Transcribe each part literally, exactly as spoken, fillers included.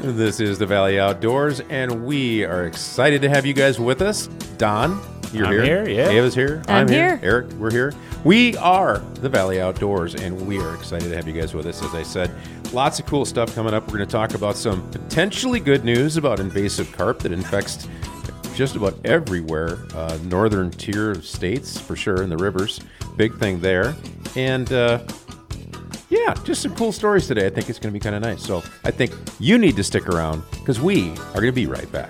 This is the Valley Outdoors, and we are excited to have you guys with us. Don, you're I'm here. here, yeah. Ava's here. I'm I'm here. here. Eric, we're here. We are the Valley Outdoors, and we are excited to have you guys with us. As I said, lots of cool stuff coming up. We're going to talk about some potentially good news about invasive carp that infects just about everywhere. Uh, northern tier of states, for sure, in the rivers. Big thing there. And, uh, yeah, just some cool stories today. I think it's going to be kind of nice. So I think you need to stick around because we are going to be right back.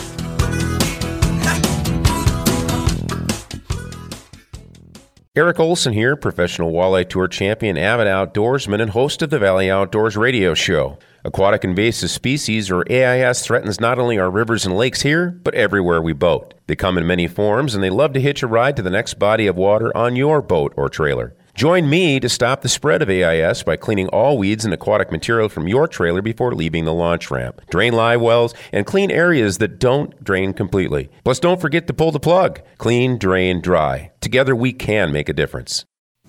Eric Olson here, professional walleye tour champion, avid outdoorsman, and host of the Valley Outdoors radio show. Aquatic invasive species, or A I S, threatens not only our rivers and lakes here, but everywhere we boat. They come in many forms, and they love to hitch a ride to the next body of water on your boat or trailer. Join me to stop the spread of A I S by cleaning all weeds and aquatic material from your trailer before leaving the launch ramp. Drain live wells and clean areas that don't drain completely. Plus, don't forget to pull the plug. Clean, drain, dry. Together, we can make a difference.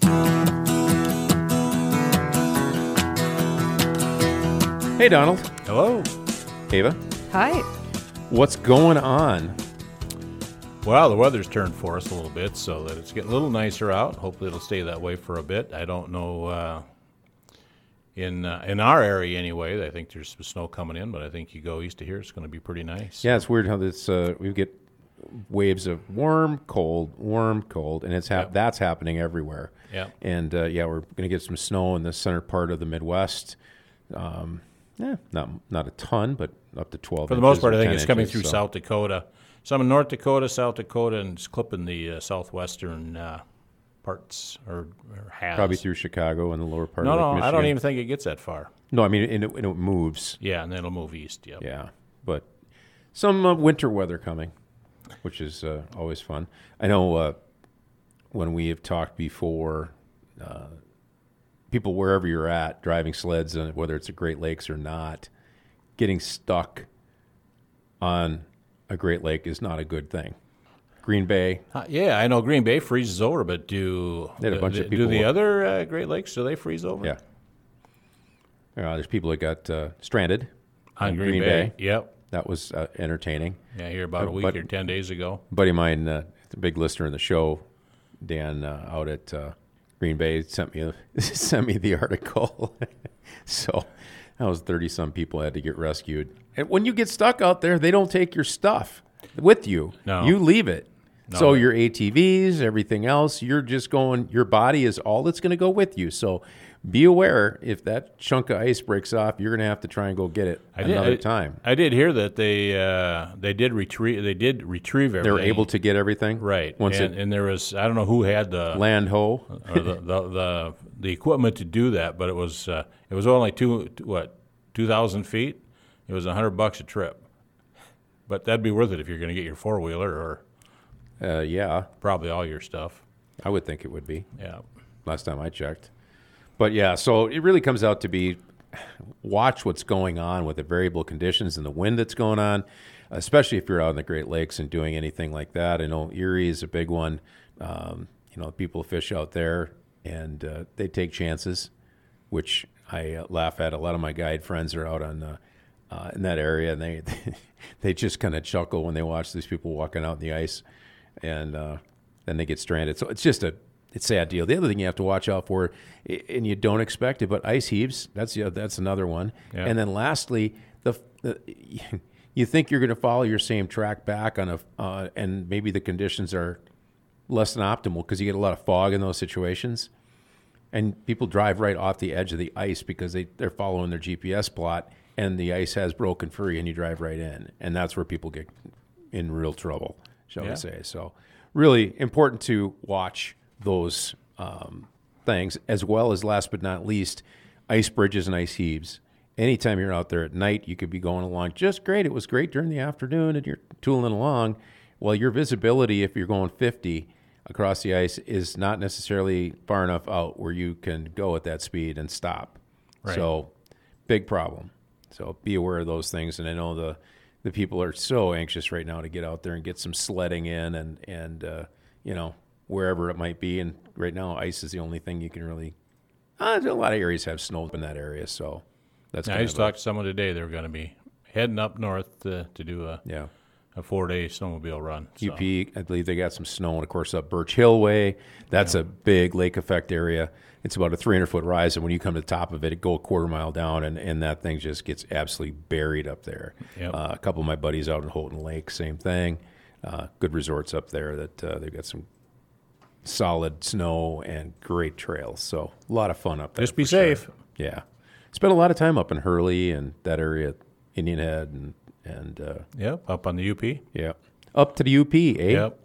Hey, Donald. Hello. Ava. Hi. What's going on? Well, the weather's turned for us a little bit, so that it's getting a little nicer out. Hopefully, it'll stay that way for a bit. I don't know uh, in uh, in our area anyway. I think there's some snow coming in, but I think you go east of here, it's going to be pretty nice. Yeah, it's weird how this uh, we get waves of warm, cold, warm, cold, and it's hap- Yep. that's happening everywhere. Yeah. And uh, yeah, we're going to get some snow in the center part of the Midwest. Um, yeah, not not a ton, but up to twelve. For the most inches part, or I think ten it's coming inches, through so. South Dakota. Some in North Dakota, South Dakota, and it's clipping the uh, southwestern uh, parts, or, or has. Probably through Chicago and the lower part No, of Lake no, Michigan. I don't even think it gets that far. No, I mean, and it, and it moves. Yeah, and then it'll move east, yep. Yeah, but some uh, winter weather coming, which is uh, always fun. I know uh, when we have talked before, uh, people wherever you're at, driving sleds, uh, whether it's the Great Lakes or not, getting stuck on a Great Lake is not a good thing. Green Bay, Uh, yeah, I know Green Bay freezes over, but do They had a bunch do, of do people- the other uh, Great Lakes, do they freeze over? yeah. Uh, there's people that got uh, stranded On in Green, Green Bay. Bay. That That was uh, entertaining. Yeah, here about a Uh, week but- or ten days ago. A buddy of mine, uh, the big listener in the show, Dan, uh, out at uh, Green Bay, sent me a, sent me the article. So that was thirty some people had to get rescued. And when you get stuck out there, they don't take your stuff with you. No. You leave it. No. So your A T Vs, everything else, you're just going. Your body is all that's going to go with you. So be aware if that chunk of ice breaks off, you're going to have to try and go get it I did, another I, time. I did hear that they uh, they did retrieve they did retrieve everything. They were able to get everything right. once and, it and there was I don't know who had the land ho. or the, the the the equipment to do that, but it was uh, it was only two what two thousand feet. It was a hundred bucks a trip, but that'd be worth it if you're going to get your four wheeler or Uh, yeah, probably all your stuff. I would think it would be. Yeah. Last time I checked. But yeah, so it really comes out to be watch what's going on with the variable conditions and the wind that's going on, especially if you're out in the Great Lakes and doing anything like that. I know Erie is a big one. Um, you know, people fish out there and uh, they take chances, which I uh, laugh at. A lot of my guide friends are out on uh, uh, in that area, and they they just kind of chuckle when they watch these people walking out in the ice, and uh, then they get stranded. So it's just a it's a sad deal. The other thing you have to watch out for, i- and you don't expect it, but ice heaves. That's yeah, that's another one. Yeah. And then lastly, the, the you think you're going to follow your same track back on a, uh, and maybe the conditions are less than optimal because you get a lot of fog in those situations, and people drive right off the edge of the ice because they they're following their G P S plot, and the ice has broken free, and you drive right in, and that's where people get in real trouble, shall Yeah. we say? So, really important to watch those um, things, as well as, last but not least, ice bridges and ice heaves. Anytime you're out there at night, you could be going along just great. It was great during the afternoon, and you're tooling along. Well, your visibility, if you're going fifty across the ice, is not necessarily far enough out where you can go at that speed and stop. Right. So, big problem. So be aware of those things. And I know the the people are so anxious right now to get out there and get some sledding in, and and uh, you know, wherever it might be. And right now, ice is the only thing you can really. Uh, a lot of areas have snow in that area, so that's. Now, I kind just of a- talked to someone today. They're going to be heading up north to, to do a Yeah. a four-day snowmobile run. So. U P, I believe they got some snow, and of course up Birch Hill Way. That's yeah. a big lake effect area. It's about a three hundred foot rise, and when you come to the top of it, it go a quarter mile down, and, and that thing just gets absolutely buried up there. Yep. Uh, a couple of my buddies out in Houghton Lake, same thing. Uh, good resorts up there that uh, they've got some solid snow and great trails. So a lot of fun up there. Just be safe. Sure. Yeah. Spent a lot of time up in Hurley and that area, Indian Head, and and uh, yep, up on the U P. Yeah, up to the U P. Eh? Yep.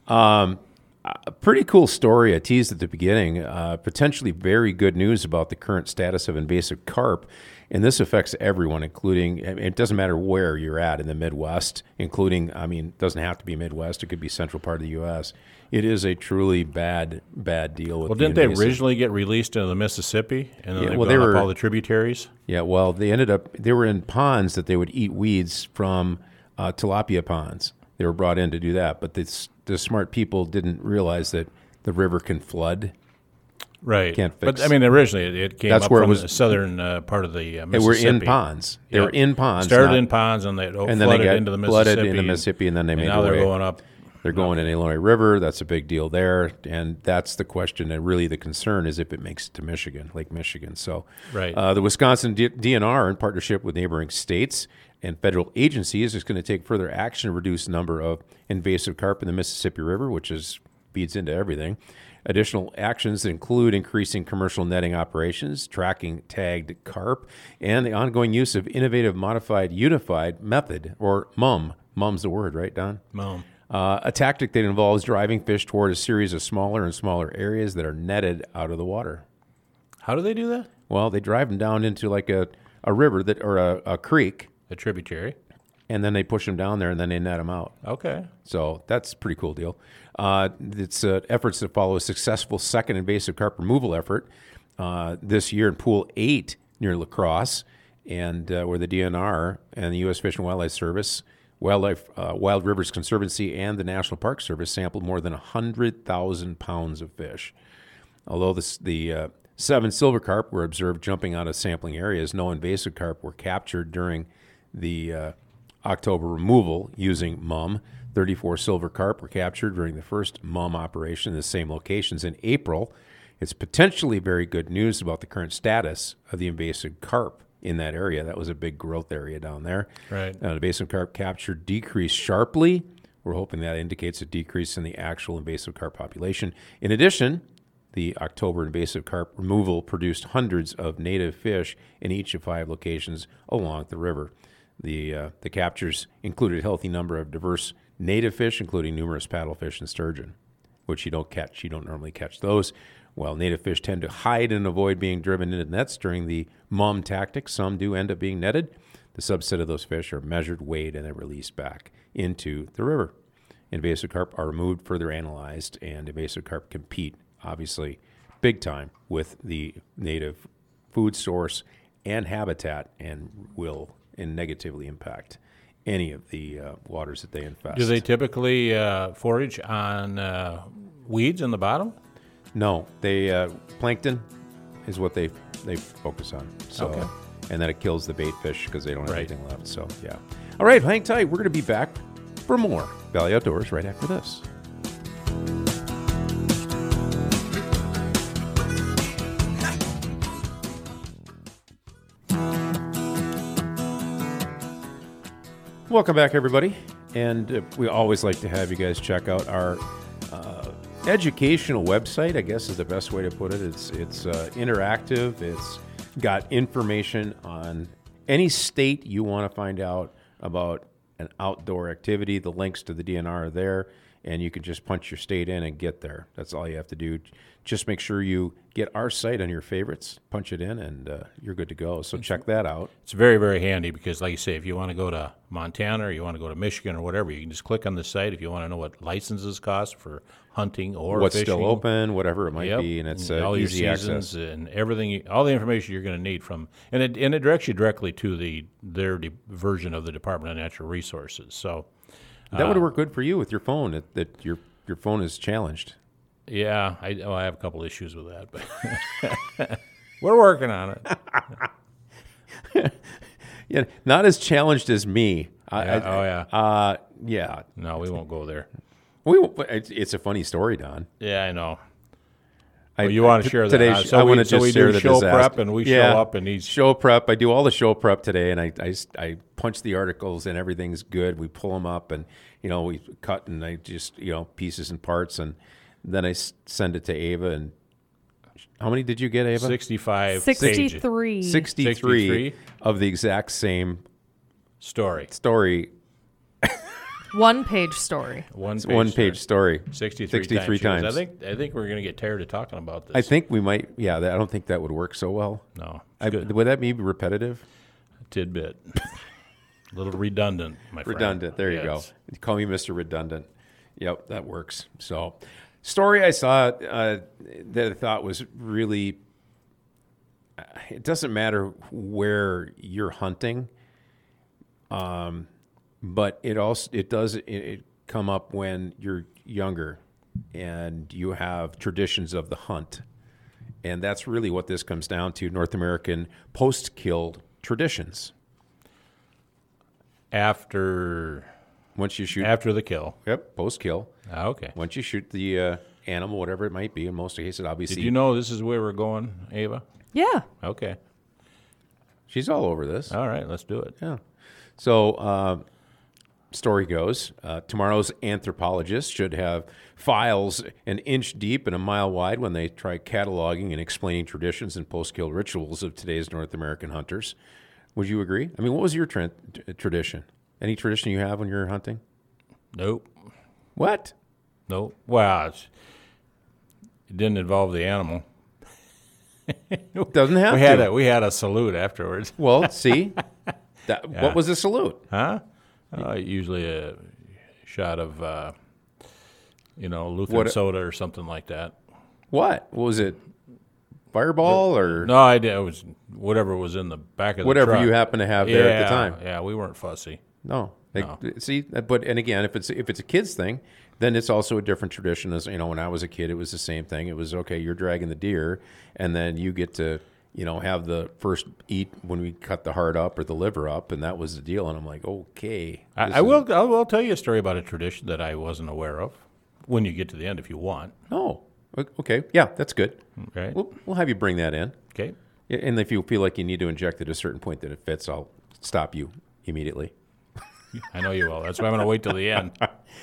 Um, a pretty cool story. I teased at the beginning. Uh, potentially very good news about the current status of invasive carp, and this affects everyone, including. It doesn't matter where you're at in the Midwest, including. I mean, it doesn't have to be Midwest. It could be central part of the U S. It is a truly bad, bad deal with. Well, the didn't they invasive. originally get released into the Mississippi, and then Yeah, they've well, gone they up were- all the tributaries? Yeah, well, they ended up, they were in ponds that they would eat weeds from uh, tilapia ponds. They were brought in to do that, but this, the smart people didn't realize that the river can flood. Right. Can't But fix- I mean, originally it, it came That's up where it from was- the southern uh, part of the uh, They were Mississippi. in ponds. They Yeah. were in ponds. Started not- in ponds, and they oh, and then flooded they got into the flooded Mississippi. into Mississippi, and then they and made now their they're way. going up. They're going in the Illinois River. That's a big deal there, and that's the question. And really, the concern is if it makes it to Michigan, Lake Michigan. So, Right. uh, the Wisconsin D- DNR, in partnership with neighboring states and federal agencies, is going to take further action to reduce the number of invasive carp in the Mississippi River, which is feeds into everything. Additional actions include increasing commercial netting operations, tracking tagged carp, and the ongoing use of innovative modified unified method, or MUM. MUM's the word, right, Don? Mom. Uh, a tactic that involves driving fish toward a series of smaller and smaller areas that are netted out of the water. How do they do that? Well, they drive them down into like a, a river that or a, a creek, A tributary. and then they push them down there, and then they net them out. Okay. So that's a pretty cool deal. Uh, it's uh, efforts that follow a successful second invasive carp removal effort uh, this year in Pool eight near La Crosse, and uh, where the D N R and the U S Fish and Wildlife Service, Wildlife uh, Wild Rivers Conservancy, and the National Park Service sampled more than one hundred thousand pounds of fish. Although this, the uh, seven silver carp were observed jumping out of sampling areas, no invasive carp were captured during the uh, October removal using MUM. thirty-four silver carp were captured during the first MUM operation in the same locations in April. It's potentially very good news about the current status of the invasive carp in that area. That was a big growth area down there. Right. Uh, the invasive carp capture decreased sharply. We're hoping that indicates a decrease in the actual invasive carp population. In addition, the October invasive carp removal produced hundreds of native fish in each of five locations along the river. The uh, the captures included a healthy number of diverse native fish, including numerous paddlefish and sturgeon, which you don't catch. You don't normally catch those. While native fish tend to hide and avoid being driven into nets during the MUM tactic, some do end up being netted. The subset of those fish are measured, weighed, and then released back into the river. Invasive carp are removed, further analyzed, and invasive carp compete, obviously, big time with the native food source and habitat, and will and negatively impact any of the uh, waters that they infest. Do they typically uh, forage on uh, weeds in the bottom? No, they uh, plankton is what they they focus on. So, Okay. and then it kills the bait fish because they don't have Right. anything left. So, yeah. All right, hang tight. We're going to be back for more Valley Outdoors right after this. Welcome back, everybody. And uh, we always like to have you guys check out our uh, educational website, I guess is the best way to put it. It's it's uh, interactive. It's got information on any state you want to find out about an outdoor activity. The links to the D N R are there, and you can just punch your state in and get there. That's all you have to do. Just make sure you get our site on your favorites, punch it in, and uh, you're good to go. So check that out. It's very, very handy because, like you say, if you want to go to Montana or you want to go to Michigan or whatever, you can just click on the site. If you want to know what licenses cost for hunting or What's fishing, still open, whatever it might Yep. be, and it's And uh, all your easy seasons access. and everything, you- all the information you're going to need from, and it and it directs you directly to the their de- version of the Department of Natural Resources. So, That would work good for you with your phone. That, that your your phone is challenged. yeah, I, oh, I have a couple issues with that, but we're working on it. Yeah, not as challenged as me. I, Yeah, I, oh, yeah. Uh, yeah. No, we won't go there. We. It's, it's a funny story, Don. Yeah, I know. I, Well, you want to share that? today? Uh, So I we, want to so just we share do the show disaster. prep, and we Yeah. show up, and he's show prep. I do all the show prep today, and I, I, I punch the articles, and everything's good. We pull them up, and you know we cut, and I just you know pieces and parts, and then I s- send it to Ava. And how many did you get, Ava? sixty-five pages. sixty-three. Sixty-three sixty-three? of the exact same Story. story. One page story. One It's page, one page story. story. sixty-three, sixty-three times. times. I think I think we're going to get tired of talking about this. I think we might. Yeah, that, I don't think that would work so well. No. It's I, good. would that be repetitive? Tidbit. A little redundant, my friend. Redundant. There you Yes. go. You call me Mister Redundant. Yep, that works. So, story I saw uh, that I thought was really. It doesn't matter where you're hunting, um, but it also it does it, it come up when you're younger, and you have traditions of the hunt, and that's really what this comes down to: North American post-kill traditions. After Once you shoot, after the kill. yep, post-kill. Ah, okay. Once you shoot the uh, animal, whatever it might be, in most cases, obviously, Did you know this is where we're going, Ava? Yeah. Okay. she's all over this. All right, let's do it. Yeah. So, uh, story goes, uh, tomorrow's anthropologists should have files an inch deep and a mile wide when they try cataloging and explaining traditions and post-kill rituals of today's North American hunters. Would you agree? I mean, what was your tra- t- tradition? Any tradition you have when you're hunting? Nope. What? Nope. Well, it's, it didn't involve the animal. Doesn't have We to. had a we had a salute afterwards. Well, see, that, Yeah. what was the salute? Huh? Uh, usually a shot of, uh, you know, Lutheran What- soda or something like that. What? What was it? Fireball or No, I did. It was whatever was in the back of whatever the truck. you happen to have there yeah, at the time? Yeah, we weren't fussy. No. Like, No. See, but and again, if it's if it's a kid's thing, then it's also a different tradition. As you know, when I was a kid, it was the same thing. It was okay. You're dragging the deer, and then you get to you know have the first eat when we cut the heart up or the liver up, and that was the deal. And I'm like, okay, this I, I is- will. I will tell you a story about a tradition that I wasn't aware of. When you get to the end, if you want. No, okay, yeah, that's good. Okay. We'll we'll have you bring that in, Okay. and if you feel like you need to inject it at a certain point that it fits, I'll stop you immediately. I know you will. That's why I'm going to wait till the end.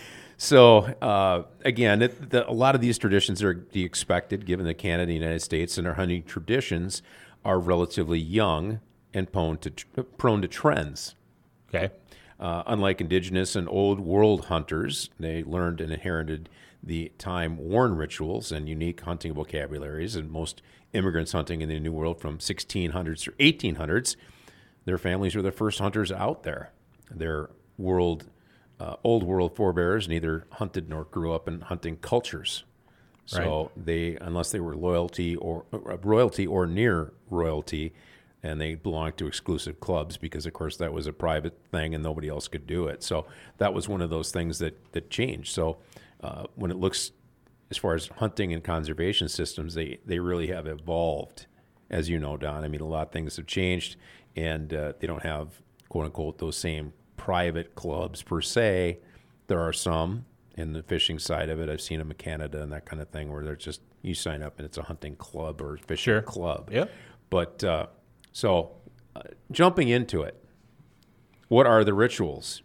So uh, again, it, the, a lot of these traditions are the expected, given that Canada and the United States and our hunting traditions are relatively young and prone to prone to trends. Okay. Uh, unlike indigenous and old world hunters, they learned and inherited the time-worn rituals and unique hunting vocabularies. And most immigrants hunting in the New World from sixteen hundreds or eighteen hundreds, their families were the first hunters out there. Their world, uh, old world forebears neither hunted nor grew up in hunting cultures. So they, unless they were loyalty or uh, royalty or near royalty, and they belonged to exclusive clubs because, of course, that was a private thing and nobody else could do it. So that was one of those things that that changed. So uh, when it looks as far as hunting and conservation systems, they they really have evolved, as you know, Don. I mean, a lot of things have changed, and uh, they don't have quote unquote those same private clubs per se. There are some in the fishing side of it. I've seen them in Canada and that kind of thing where they're just you sign up and it's a hunting club or fishing Sure. club. Yep. But uh, so uh, jumping into it, what are the rituals?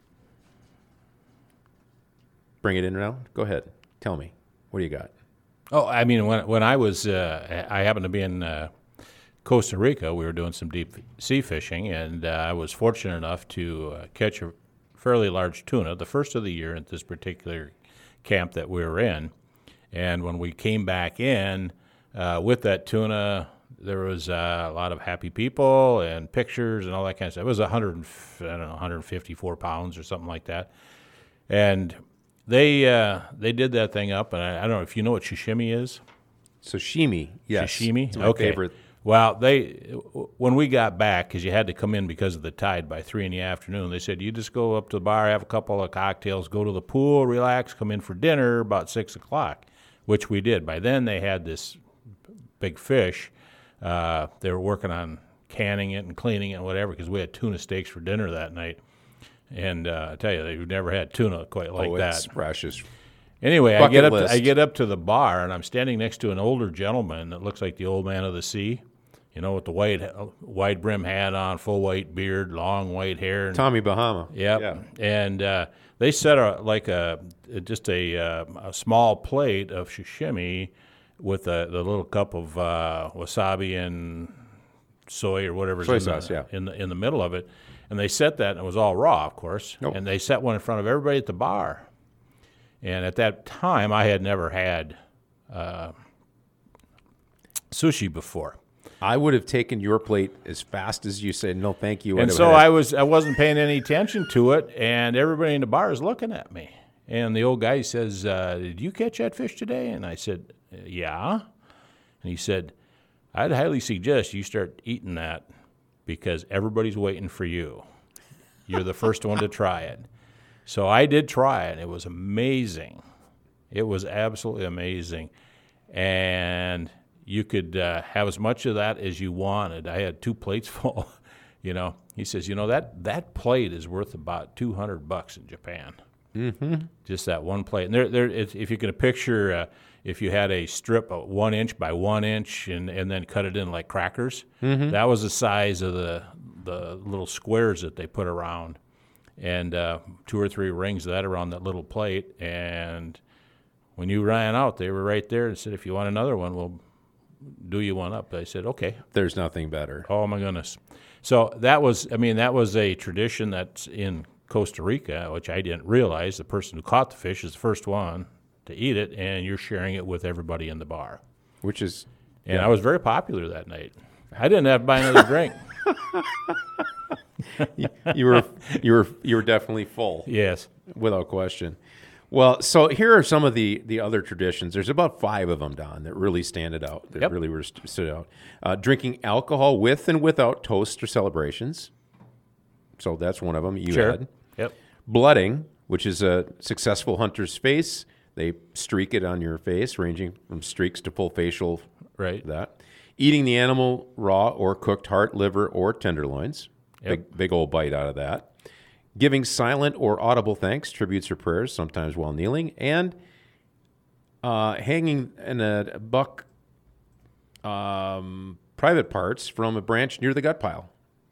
Bring it in now. Go ahead. Tell me. What do you got? Oh, I mean, when when I was, uh, I happened to be in uh, Costa Rica. We were doing some deep sea fishing, and uh, I was fortunate enough to uh, catch a fairly large tuna, the first of the year at this particular camp that we were in. And when we came back in uh, with that tuna, there was uh, a lot of happy people and pictures and all that kind of stuff. It was one hundred, I don't know, one hundred fifty-four pounds or something like that. And they uh, they did that thing up, and I, I don't know if you know what sashimi is. Sashimi. Yes. Sashimi? It's my Okay. favorite. Well, they when we got back, because you had to come in because of the tide by three in the afternoon, they said, you just go up to the bar, have a couple of cocktails, go to the pool, relax, come in for dinner about six o'clock, which we did. By then, they had this big fish. Uh, they were working on canning it and cleaning it and whatever, because we had tuna steaks for dinner that night. And uh, I tell you, they've never had tuna quite like oh, that. it's precious. Anyway, I Bucket get up. To, list. I get up to the bar, and I'm standing next to an older gentleman that looks like the old man of the sea. You know, with the white, wide brim hat on, full white beard, long white hair. And, Tommy Bahama. yep. Yeah. And uh, they set a like a just a, uh, a small plate of sashimi with a, the little cup of uh, wasabi and soy or whatever Soy in sauce, the, yeah. in the in the middle of it. And they set that, and it was all raw, of course. Nope. And they set one in front of everybody at the bar. And at that time, I had never had uh, sushi before. I would have taken your plate as fast as you said, no, thank you. I'd And have so had- I was I wasn't paying any attention to it, and everybody in the bar is looking at me. And the old guy says, uh, "Did you catch that fish today?" And I said, "Yeah." And he said, "I'd highly suggest you start eating that because everybody's waiting for you. You're the first one to try it." So I did try it. It was amazing. It was absolutely amazing. And you could uh, have as much of that as you wanted. I had two plates full. You know, he says, you know, that, that plate is worth about two hundred bucks in Japan. Mm-hmm. Just that one plate. And there, there, if if you can picture, uh, if you had a strip of one inch by one inch and, and then cut it in like crackers, mm-hmm. that was the size of the the little squares that they put around. And uh, two or three rings of that around that little plate. And when you ran out, they were right there and said, if you want another one, we'll do you one up. I said, okay. There's nothing better. Oh, my goodness. So that was, I mean, that was a tradition that's in Costa Rica, which I didn't realize. The person who caught the fish is the first one to eat it, and you're sharing it with everybody in the bar. Which is, And yeah. I was very popular that night. I didn't have to buy another drink. you were you were you were definitely full. Yes. Without question. Well, so here are some of the, the other traditions. There's about five of them, Don, that really stand it out. That Yep. really were st- stood out. Uh, drinking alcohol with and without toasts or celebrations. So that's one of them you Sure. had. Yep. Blooding, which is a successful hunter's face. They streak it on your face, ranging from streaks to full facial. Right. That. Eating the animal raw or cooked heart, liver, or tenderloins. Yep. Big, big old bite out of that. Giving silent or audible thanks, tributes, or prayers, sometimes while kneeling. And uh, hanging in a buck um, private parts from a branch near the gut pile.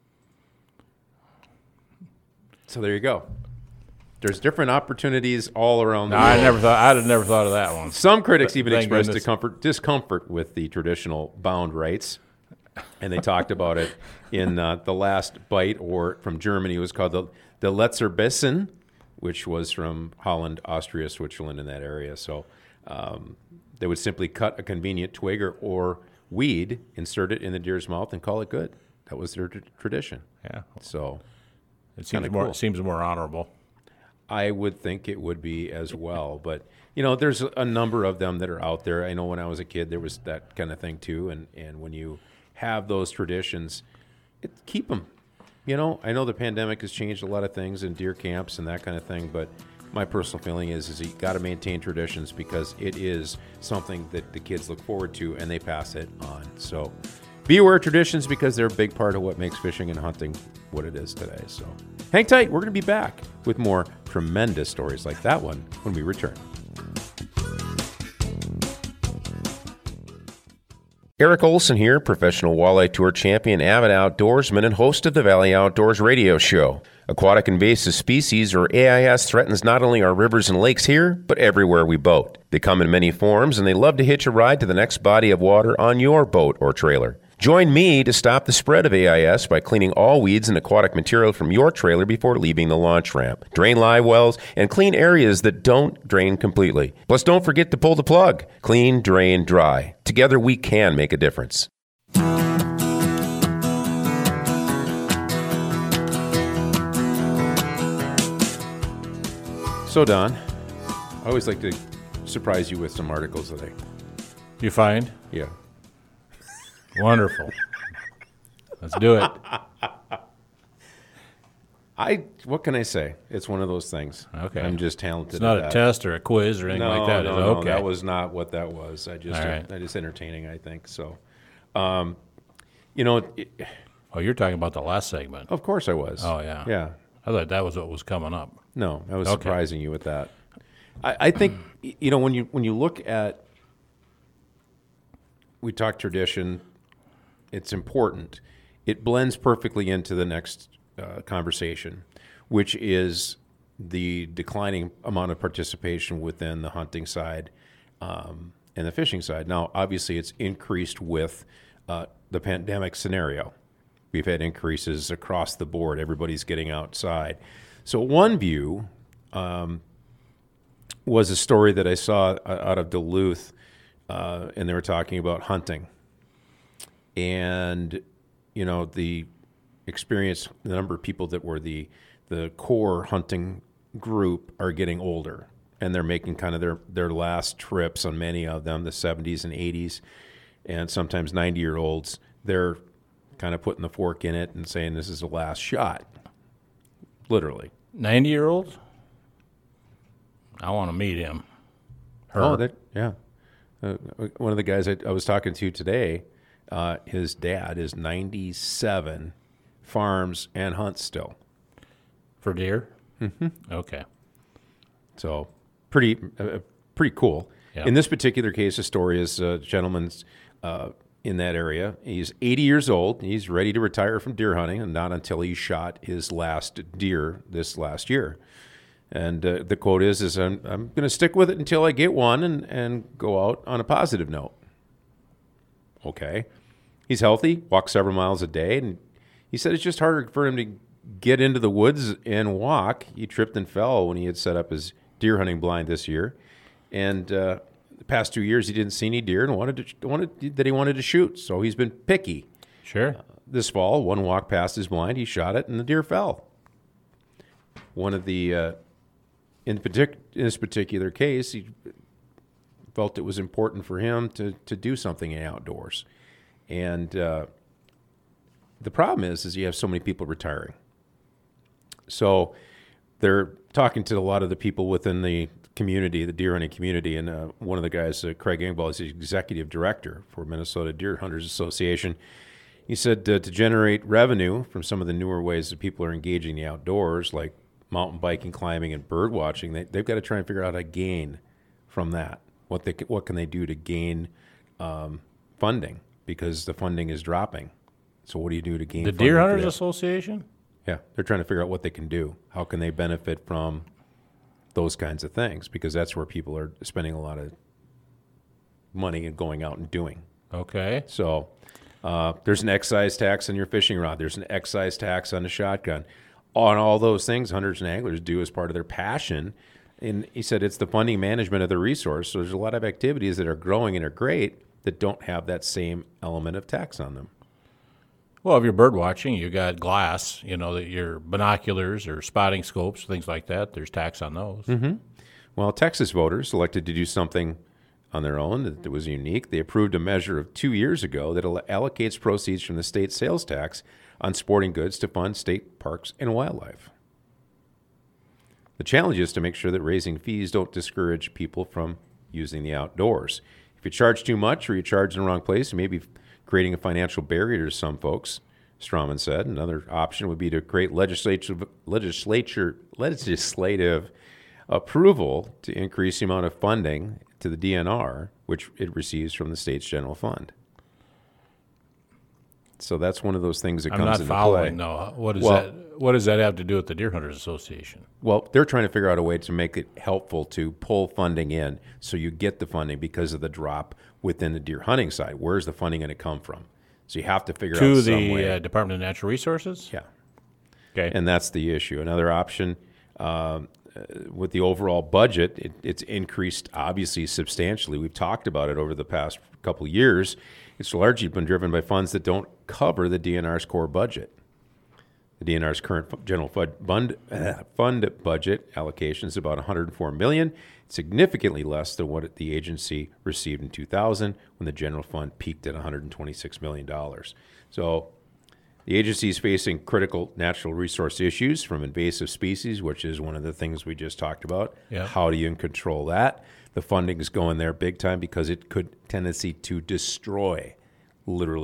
So there you go. There's different opportunities all around the No, world. I never thought. I'd have never thought of that one. Some critics even Thank expressed goodness. discomfort, discomfort with the traditional bound rights, and they talked about it in uh, the last bite, or from Germany. It was called the the Letzerbissen, which was from Holland, Austria, Switzerland, in that area. So um, they would simply cut a convenient twig or, or weed, insert it in the deer's mouth, and call it good. That was their t- tradition. Yeah. So It seems Kinda more. cool. It seems more honorable. I would think it would be as well. But, you know, there's a number of them that are out there. I know when I was a kid, there was that kind of thing too. And, and when you have those traditions, it, keep them. You know, I know the pandemic has changed a lot of things in deer camps and that kind of thing. But my personal feeling is, is you got to maintain traditions because it is something that the kids look forward to and they pass it on. So be aware of traditions because they're a big part of what makes fishing and hunting what it is today. So hang tight. We're going to be back with more tremendous stories like that one when we return. Eric Olson here, professional walleye tour champion, avid outdoorsman, and host of the Valley Outdoors radio show. Aquatic invasive species, or A I S, threatens not only our rivers and lakes here, but everywhere we boat. They come in many forms, and they love to hitch a ride to the next body of water on your boat or trailer. Join me to stop the spread of A I S by cleaning all weeds and aquatic material from your trailer before leaving the launch ramp. Drain live wells and clean areas that don't drain completely. Plus, don't forget to pull the plug. Clean, drain, dry. Together, we can make a difference. So, Don, I always like to surprise you with some articles today. You find? Yeah. Wonderful. Let's do it. I what can I say? It's one of those things. Okay. I'm just talented. It's not at a that. test or a quiz or anything No, like that. no, is it? no, Okay. that was not what that was. I just, All right. I just entertaining. I think so. Um, you know, it, Oh, you're talking about the last segment. Of course I was. Oh, yeah. Yeah. I thought that was what was coming up. No, I was Okay. surprising you with that. I, I think, you know, when you when you look at, we talk tradition, it's important. It blends perfectly into the next uh, conversation, which is the declining amount of participation within the hunting side um, and the fishing side. Now, obviously, it's increased with uh, the pandemic scenario. We've had increases across the board. Everybody's getting outside. So one view um, was a story that I saw out of Duluth, uh, and they were talking about hunting. And, you know, the experience, the number of people that were the the core hunting group are getting older, and they're making kind of their, their last trips on many of them, the seventies and eighties, and sometimes ninety-year-olds. They're kind of putting the fork in it and saying this is the last shot, literally. ninety-year-olds? I want to meet him. Her. Oh, that yeah. Uh, one of the guys I, I was talking to today, uh, his dad is ninety-seven, farms and hunts still. For deer? Mm-hmm. Okay. So pretty uh, pretty cool. Yeah. In this particular case, the story is a gentleman's uh, in that area. He's eighty years old. He's ready to retire from deer hunting, and not until he shot his last deer this last year. And uh, the quote is, is I'm, I'm going to stick with it until I get one and, and go out on a positive note. Okay. He's healthy, walks several miles a day, and he said it's just harder for him to get into the woods and walk. He tripped and fell when he had set up his deer hunting blind this year. And uh, the past two years, he didn't see any deer and wanted to, wanted that he wanted to shoot. So he's been picky. Sure. Uh, this fall, one walk past his blind, he shot it, and the deer fell. One of the, uh, in, partic- in this particular case, he felt it was important for him to, to do something in outdoors. And uh, the problem is, is you have so many people retiring. So they're talking to a lot of the people within the community, the deer hunting community, and uh, one of the guys, uh, Craig Engvall, is the executive director for Minnesota Deer Hunters Association. He said uh, to generate revenue from some of the newer ways that people are engaging the outdoors, like mountain biking, climbing, and bird watching, they, they've got to try and figure out how to gain from that. What they what can they do to gain um, funding, because the funding is dropping. So what do you do to gain The funding Deer for Hunters that? Association? Yeah, they're trying to figure out what they can do. How can they benefit from those kinds of things? Because that's where people are spending a lot of money and going out and doing. Okay. So uh, there's an excise tax on your fishing rod. There's an excise tax on the shotgun. On all those things, hunters and anglers do as part of their passion. And he said it's the funding management of the resource. So there's a lot of activities that are growing and are great that don't have that same element of tax on them. Well, if you're bird watching, you got glass, you know, that your binoculars or spotting scopes, things like that. There's tax on those. Mm-hmm. Well, Texas voters elected to do something on their own that was unique. They approved a measure of two years ago that allocates proceeds from the state sales tax on sporting goods to fund state parks and wildlife. The challenge is to make sure that raising fees don't discourage people from using the outdoors. If you charge too much or you charge in the wrong place, you may be creating a financial barrier to some folks, Strawman said. Another option would be to create legislature, legislature, legislative approval to increase the amount of funding to the D N R, which it receives from the state's general fund. So that's one of those things that I'm comes not into following, play. no. What, is Well- that, what does that have to do with the Deer Hunters Association? Well, they're trying to figure out a way to make it helpful to pull funding in so you get the funding because of the drop within the deer hunting side. Where's the funding going to come from? So you have to figure To out some the way. uh, Department of Natural Resources? Yeah. Okay. And that's the issue. Another option um, uh, with the overall budget, it, it's increased obviously substantially. We've talked about it over the past couple of years. It's largely been driven by funds that don't cover the D N R's core budget. The D N R's current fu- general fund, fund, uh, fund budget allocation is about one hundred four million dollars, significantly less than what the agency received in two thousand when the general fund peaked at one hundred twenty-six million dollars. So the agency is facing critical natural resource issues from invasive species, which is one of the things we just talked about. Yeah. How do you control that? The funding is going there big time because it could tendency to destroy literally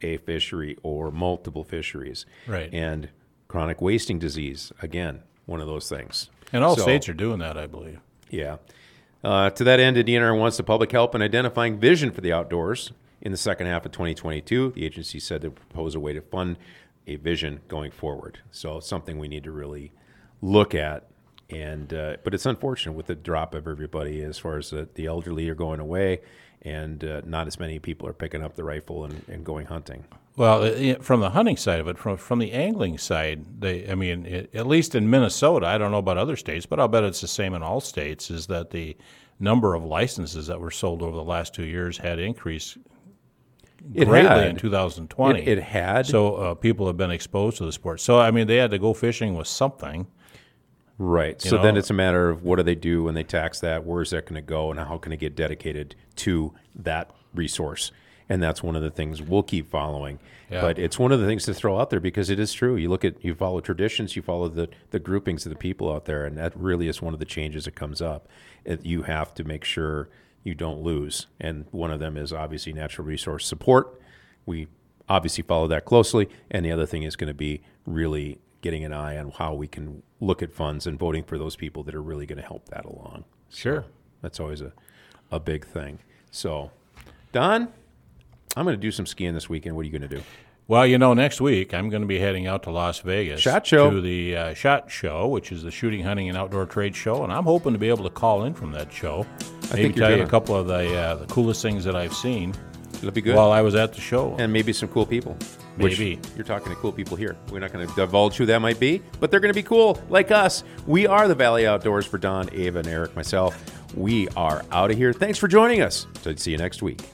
a fishery or multiple fisheries. Right. And chronic wasting disease, again, one of those things. And all So- states are doing that, I believe. Yeah. Uh, to that end, D N R wants the public help in identifying vision for the outdoors. In the second half of twenty twenty-two, the agency said to propose a way to fund a vision going forward. So it's something we need to really look at. And uh, but it's unfortunate with the drop of everybody as far as the, the elderly are going away, and uh, not as many people are picking up the rifle and, and going hunting. Well, i- from the hunting side of it, from from the angling side, they, I mean, it, at least in Minnesota, I don't know about other states, but I'll bet it's the same in all states, is that the number of licenses that were sold over the last two years had increased It greatly had. in two thousand twenty. It, it had. So uh, people have been exposed to the sport. So, I mean, they had to go fishing with something. Right. You So then know? it's a matter of what do they do when they tax that? Where's that going to go, and how can it get dedicated to that resource? And that's one of the things we'll keep following. Yeah. But it's one of the things to throw out there because it is true. You look at, you follow traditions, you follow the, the groupings of the people out there, and that really is one of the changes that comes up. It, you have to make sure you don't lose. And one of them is obviously natural resource support. We obviously follow that closely. And the other thing is going to be really getting an eye on how we can look at funds and voting for those people that are really going to help that along. Sure. So that's always a, a big thing. So, Don, I'm going to do some skiing this weekend. What are you going to do? Well, you know, next week I'm going to be heading out to Las Vegas. SHOT Show. To the uh, SHOT Show, which is the Shooting, Hunting, and Outdoor Trade Show. And I'm hoping to be able to call in from that show. Maybe think you're tell you gonna. a couple of the, uh, the coolest things that I've seen It'll be good. while I was at the show. And maybe some cool people. Which Maybe. you're talking to cool people here. We're not going to divulge who that might be, but they're going to be cool like us. We are the Valley Outdoors for Don, Ava, and Eric, myself. We are out of here. Thanks for joining us. So see you next week.